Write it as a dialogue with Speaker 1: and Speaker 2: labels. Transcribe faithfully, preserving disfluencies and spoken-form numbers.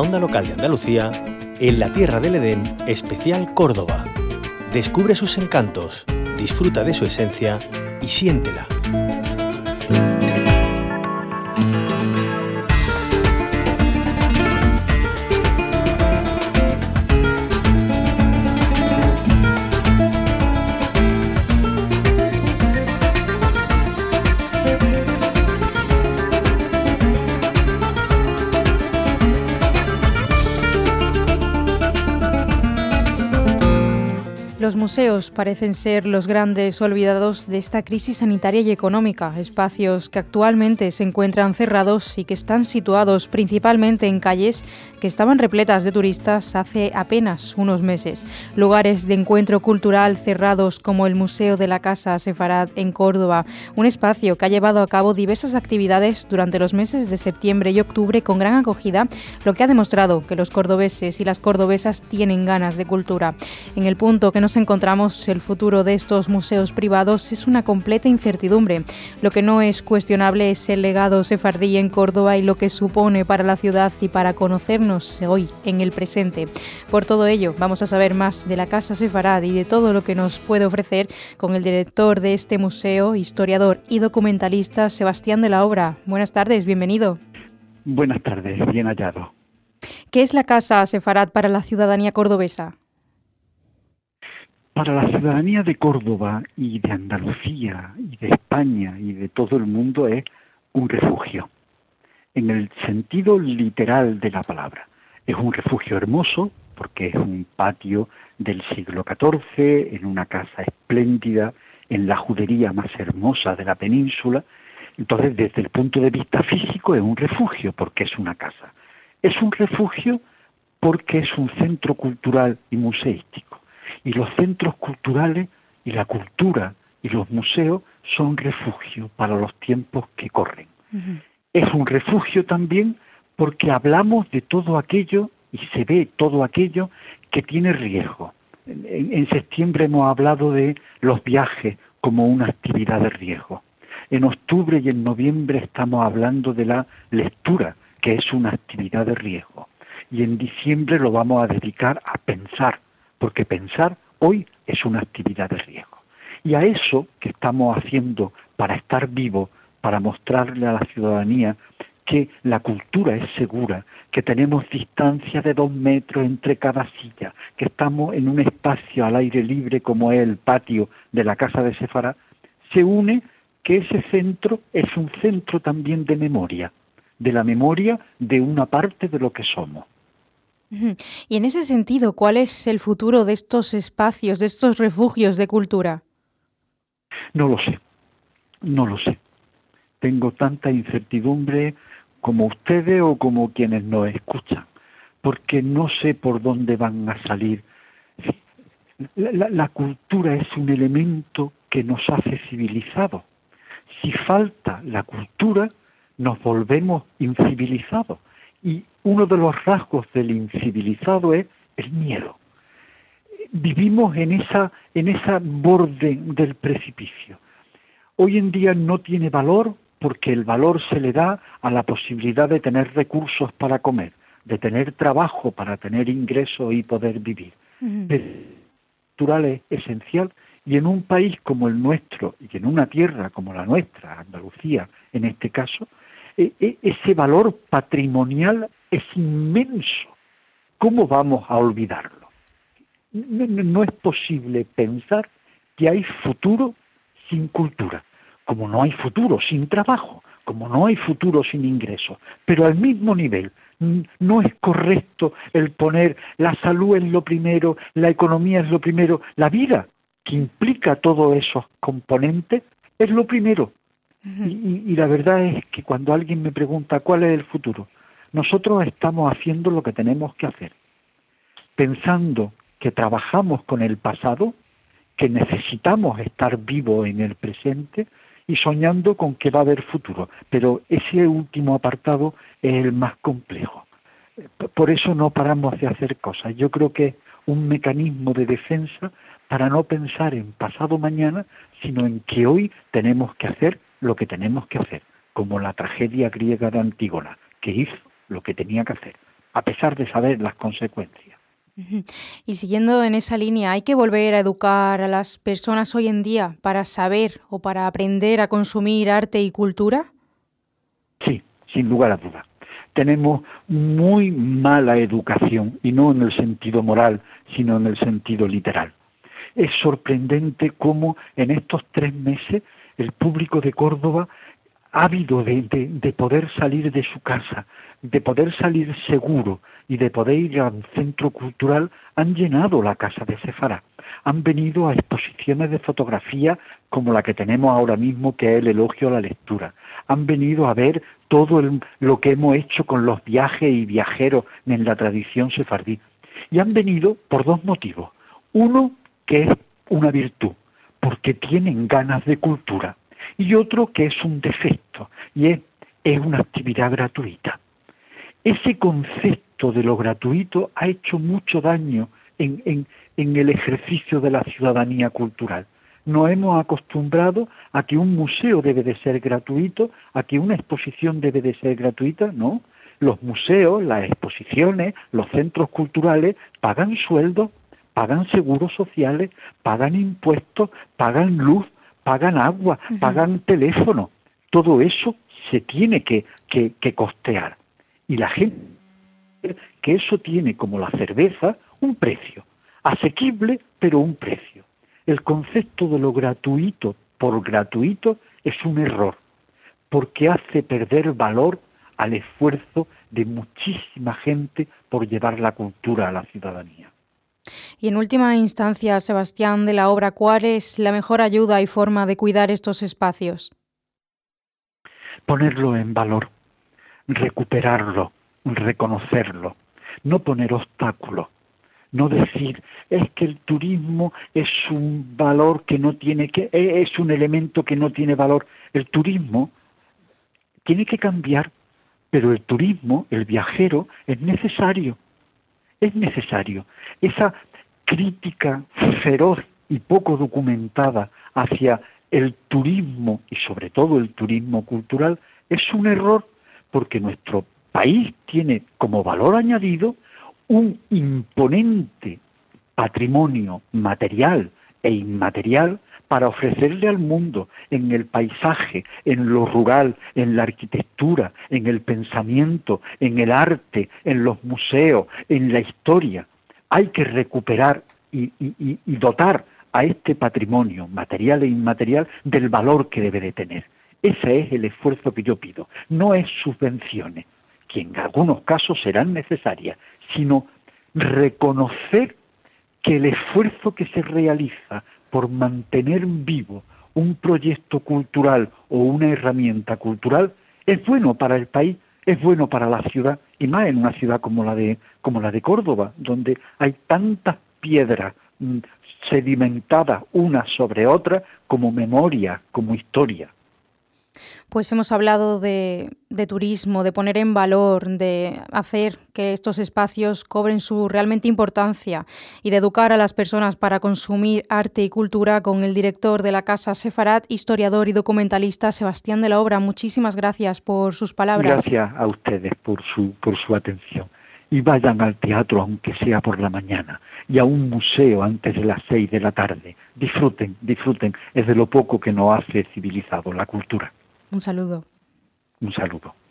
Speaker 1: onda local de Andalucía, en la Tierra del Edén, especial Córdoba. Descubre sus encantos, disfruta de su esencia y siéntela.
Speaker 2: Los museos parecen ser los grandes olvidados de esta crisis sanitaria y económica, espacios que actualmente se encuentran cerrados y que están situados principalmente en calles que estaban repletas de turistas hace apenas unos meses. Lugares de encuentro cultural cerrados como el Museo de la Casa Sefarad en Córdoba, un espacio que ha llevado a cabo diversas actividades durante los meses de septiembre y octubre con gran acogida, lo que ha demostrado que los cordobeses y las cordobesas tienen ganas de cultura. En el punto que nos encontramos, el futuro de estos museos privados es una completa incertidumbre. Lo que no es cuestionable es el legado sefardí en Córdoba y lo que supone para la ciudad y para conocernos hoy, en el presente. Por todo ello, vamos a saber más de la Casa Sefarad y de todo lo que nos puede ofrecer con el director de este museo, historiador y documentalista, Sebastián de la Obra. Buenas tardes, bienvenido.
Speaker 3: Buenas tardes, bien hallado.
Speaker 2: ¿Qué es la Casa Sefarad para la ciudadanía cordobesa?
Speaker 3: Para la ciudadanía de Córdoba y de Andalucía y de España y de todo el mundo es un refugio, en el sentido literal de la palabra. Es un refugio hermoso porque es un patio del siglo catorce, en una casa espléndida, en la judería más hermosa de la península. Entonces, desde el punto de vista físico es un refugio porque es una casa. Es un refugio porque es un centro cultural y museístico. Y los centros culturales y la cultura y los museos son refugio para los tiempos que corren. Uh-huh. Es un refugio también porque hablamos de todo aquello y se ve todo aquello que tiene riesgo. En, en septiembre hemos hablado de los viajes como una actividad de riesgo. En octubre y en noviembre estamos hablando de la lectura, que es una actividad de riesgo. Y en diciembre lo vamos a dedicar a pensar, porque pensar hoy es una actividad de riesgo. Y a eso que estamos haciendo para estar vivos, para mostrarle a la ciudadanía que la cultura es segura, que tenemos distancia de dos metros entre cada silla, que estamos en un espacio al aire libre como es el patio de la Casa de Sefarad, se une que ese centro es un centro también de memoria, de la memoria de una parte de lo que somos.
Speaker 2: Y en ese sentido, ¿cuál es el futuro de estos espacios, de estos refugios de cultura?
Speaker 3: No lo sé, no lo sé. Tengo tanta incertidumbre como ustedes o como quienes nos escuchan, porque no sé por dónde van a salir. La, la, la cultura es un elemento que nos hace civilizados. Si falta la cultura, nos volvemos incivilizados. Y uno de los rasgos del incivilizado es el miedo. Vivimos en esa, en esa borde del precipicio. Hoy en día no tiene valor porque el valor se le da a la posibilidad de tener recursos para comer, de tener trabajo para tener ingresos y poder vivir. Uh-huh. El cultural es esencial y en un país como el nuestro y en una tierra como la nuestra, Andalucía en este caso, ese valor patrimonial es inmenso. ¿Cómo vamos a olvidarlo? No, no es posible pensar que hay futuro sin cultura, como no hay futuro sin trabajo, como no hay futuro sin ingresos. Pero al mismo nivel, no es correcto el poner la salud es lo primero, la economía es lo primero, la vida, que implica todos esos componentes, es lo primero. Uh-huh. Y, y la verdad es que cuando alguien me pregunta cuál es el futuro, nosotros estamos haciendo lo que tenemos que hacer, pensando que trabajamos con el pasado, que necesitamos estar vivos en el presente y soñando con que va a haber futuro. Pero ese último apartado es el más complejo. Por eso no paramos de hacer cosas. Yo creo que es un mecanismo de defensa para no pensar en pasado mañana, sino en que hoy tenemos que hacer lo que tenemos que hacer, como la tragedia griega de Antígona, que hizo lo que tenía que hacer, a pesar de saber las consecuencias.
Speaker 2: Ujú. Y siguiendo en esa línea, ¿hay que volver a educar a las personas hoy en día para saber o para aprender a consumir arte y cultura?
Speaker 3: Sí, sin lugar a dudas. Tenemos muy mala educación, y no en el sentido moral, sino en el sentido literal. Es sorprendente cómo en estos tres meses el público de Córdoba, ávido de, de, de poder salir de su casa, de poder salir seguro y de poder ir a un centro cultural, han llenado la casa de Sefarad. Han venido a exposiciones de fotografía como la que tenemos ahora mismo, que es el elogio a la lectura. Han venido a ver todo el, lo que hemos hecho con los viajes y viajeros en la tradición sefardí. Y han venido por dos motivos. Uno, que es una virtud, porque tienen ganas de cultura. Y otro, que es un defecto, y es, es una actividad gratuita. Ese concepto de lo gratuito ha hecho mucho daño en, en, en el ejercicio de la ciudadanía cultural. Nos hemos acostumbrado a que un museo debe de ser gratuito, a que una exposición debe de ser gratuita, ¿no? Los museos, las exposiciones, los centros culturales pagan sueldos, pagan seguros sociales, pagan impuestos, pagan luz, pagan agua, uh-huh. pagan teléfono. Todo eso se tiene que, que, que costear. Y la gente, que eso tiene, como la cerveza, un precio. Asequible, pero un precio. El concepto de lo gratuito por gratuito es un error, porque hace perder valor al esfuerzo de muchísima gente por llevar la cultura a la ciudadanía.
Speaker 2: Y en última instancia, Sebastián de la Obra, ¿cuál es la mejor ayuda y forma de cuidar estos espacios?
Speaker 3: Ponerlo en valor, recuperarlo, reconocerlo, no poner obstáculos, no decir es que el turismo es un valor que no tiene que, es un elemento que no tiene valor. El turismo tiene que cambiar, pero el turismo, el viajero, es necesario. Es necesario. Esa crítica feroz y poco documentada hacia el turismo, y sobre todo el turismo cultural, es un error, porque nuestro país tiene como valor añadido un imponente patrimonio material e inmaterial para ofrecerle al mundo en el paisaje, en lo rural, en la arquitectura, en el pensamiento, en el arte, en los museos, en la historia. Hay que recuperar y, y, y dotar a este patrimonio material e inmaterial del valor que debe de tener. Ese es el esfuerzo que yo pido. No es subvenciones, que en algunos casos serán necesarias, sino reconocer que el esfuerzo que se realiza por mantener vivo un proyecto cultural o una herramienta cultural es bueno para el país, es bueno para la ciudad, y más en una ciudad como la de, como la de Córdoba, donde hay tantas piedras mmm, sedimentadas unas sobre otras como memoria, como historia.
Speaker 2: Pues hemos hablado de, de turismo, de poner en valor, de hacer que estos espacios cobren su realmente importancia y de educar a las personas para consumir arte y cultura con el director de la Casa Sefarad, historiador y documentalista Sebastián de la Obra. Muchísimas gracias por sus palabras.
Speaker 3: Gracias a ustedes por su, por su atención. Y vayan al teatro aunque sea por la mañana y a un museo antes de las seis de la tarde. Disfruten, disfruten. Es de lo poco que nos hace civilizado la cultura.
Speaker 2: Un saludo.
Speaker 3: Un saludo.